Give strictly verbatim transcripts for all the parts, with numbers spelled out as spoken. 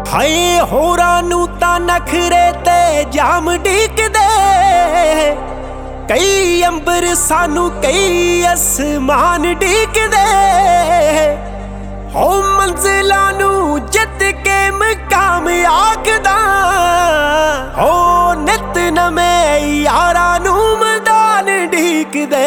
ਹਾਏ ਹੋਰਾਂ ਨੂੰ ਤਾਂ ਨਖਰੇ ਤੇ ਜਾਮ ਢੀਕਦੇ, ਕਈ ਅੰਬਰ ਸਾਨੂੰ ਕਈ ਅਸਮਾਨ ਢੀਕਦੇ। ਹੋ ਮੰਜ਼ਿਲਾਂ ਨੂੰ ਜਿੱਤ ਕੇ ਮਕਾਮ ਆਖਦਾ, ਹੋ ਨਿਤ ਨਵੇਂ ਯਾਰਾਂ ਨੂੰ ਮੈਦਾਨ ਢੀਕਦੇ।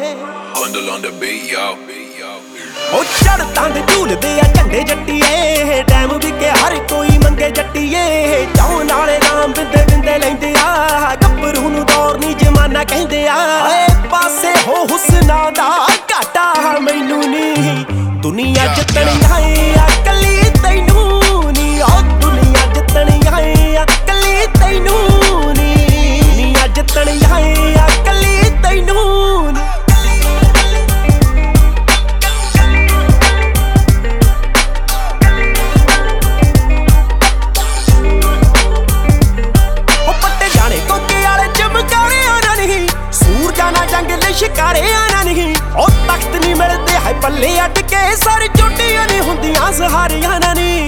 ਉਹ ਚੜ੍ਹਤਾਂ ਦੇ ਝੂਲਦੇ ਆ ਝੰਡੇ ਜੱਟੀਏ, ਟਾਈਮ ਵੀ ਕੇ ਹਰ ਕੋਈ ਮੰਗੇ ਜੱਟੀਏ। ਚਾਉ ਨਾਲੇ ਨਾਮ ਬਿੰਦੇ ਬਿੰਦੇ ਲੈਂਦੇ ਆ, ਗੱਭਰੂ ਨੂੰ ਦੌਰ ਨੀ ਜਮਾਨਾ ਕਹਿੰਦੇ ਆ। ਏ ਪਾਸੇ ਹੋ ਹੁਸਨਾ ਦਾ ਘਾਟਾ ਮੈਨੂੰ ਨੀ, ਦੁਨੀਆ ਜਿੱਤਣੀ ਹੈ ਆ ਕੱਲੀ ਤੈਨੂੰ ਨੀ। ਉਹ ਦੁਨੀਆ ਜਿੱਤਣੀ ਹੈ ਆ ਕੱਲੀ ਤੈਨੂੰ ਨੀ, ਦੁਨੀਆ ਜਿੱਤਣੀ ਹੈ ਆ ਕੱਲੀ ਤੈਨੂੰ ਨੀ। ਸ਼ਿਕਾਰਿਆਂ ਨਾ ਨਹੀਂ ਉਹ ਤਖਤ ਨਹੀਂ ਮਿਲਦੇ, ਹਾਏ ਪੱਲੇ ਅੱਡ ਕੇ ਸਾਰੀ ਚੋਟੀਆਂ ਨਹੀਂ ਹੁੰਦੀਆਂ ਸਹਾਰਿਆਂ ਨਾ ਨਹੀਂ।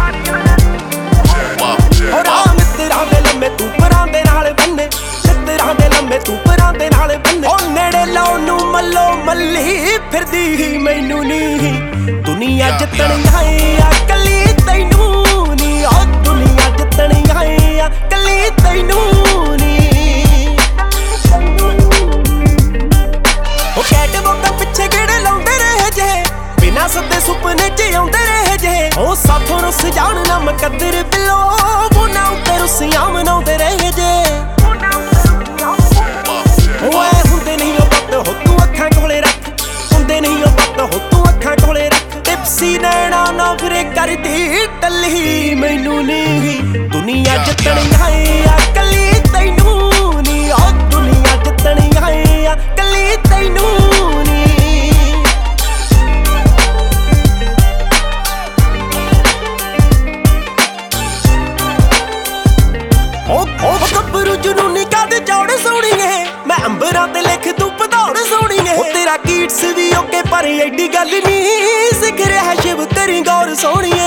ਹੋ ਰਾਹ ਮਿੱਤਰਾਂ ਦੇ ਲੰਮੇ ਤੂੰ ਪਰਾਂ ਦੇ ਨਾਲ ਬੰਨੇ, ਮਿੱਤਰਾਂ ਦੇ ਲੰਮੇ ਤੂੰ ਪਰਾਂ ਦੇ ਨਾਲ ਬੰਨੇ। ਉਹ ਨੇੜੇ ਲਾਉਣ ਨੂੰ ਮੱਲੋ ਮੱਲੀ ਫਿਰਦੀ ਮੈਨੂੰ ਨਹੀਂ, ਦੁਨੀਆ ਜਿੱਤਣੀ ਹੈ ਆ ਕੱਲੀ ਤੈਨੂੰ ਨੀ। ਉਹ ਦੁਨੀਆ ਜਿੱਤਣੀ ਹੈ ਆ ਕੱਲੀ ਤੈਨੂੰ ਨੀ। ਪਿੱਛੇ ਗੇੜੇ ਲਾਉਂਦੇ ਰਹੇ ਜੇ, ਬਿਨਾਂ ਸੱਦੇ ਸੁਪਨੇ ਚ ਆਉਂਦੇ ਰਹੇ ਜੇ। ਉਹ ਸਾਥੋਂ ਰੁੱਸ ਜਾਣ ਨਾ ਮੁਕੱਦਰ ਬਿੱਲੋ, ਉਹਨਾਂ ਉੱਤੇ ਰੁੱਸੀਆਂ ਮਨਾਉਂਦੇ ਰਹੇ ਜੇ। ਓਏ ਹੁੰਦੇ ਨਹੀਂ ਉਹ ਬੱਤ ਹੋ ਤੂੰ ਅੱਖਾਂ ਕੋਲੇ ਰੱਖ, ਹੁੰਦੇ ਨਹੀਂ ਉਹ ਬੱਤ ਹੋ ਤੂੰ ਅੱਖਾਂ ਕੋਲੇ ਰੱਖ। ਟਿਪਸੀ ਨੈਣਾ ਨਾ ਫਿਰੇ ਕਰਦੀ ਟੱਲੀ ਮੈਨੂੰ ਨੀ, ਦੁਨੀਆ ਜਿੱਤਣੀ ਹੈ ਆ ਕੱਲੀ ਤੈਨੂੰ ਨੀ। ਉਹ ਦੁਨੀਆ ਜਿੱਤਣੀ ਹੈ ਆ ਕੱਲੀ ਤੈਨੂੰ ਨੀ। ਉਹ ਗੱਭਰੂ ਜਨੂਨੀ ਕਾਦੇ ਚੌੜੇ ਸੋਹਣੀਏ, ਮੈਂ ਅੰਬਰਾਂ ਤੇ ਲਿਖ ਤੂੰ ਭਦੌੜ ਸੋਹਣੀਏ। ਉਹ ਤੇਰਾ ਕੀਟਸ ਵੀ ਓਕੇ ਪਰ ਐਡੀ ਗੱਲ ਨੀ, ਸਿੱਖ ਰਿਹਾ ਸ਼ਿਵ ਕਰੀ ਗੌਰ ਸੋਹਣੀਏ।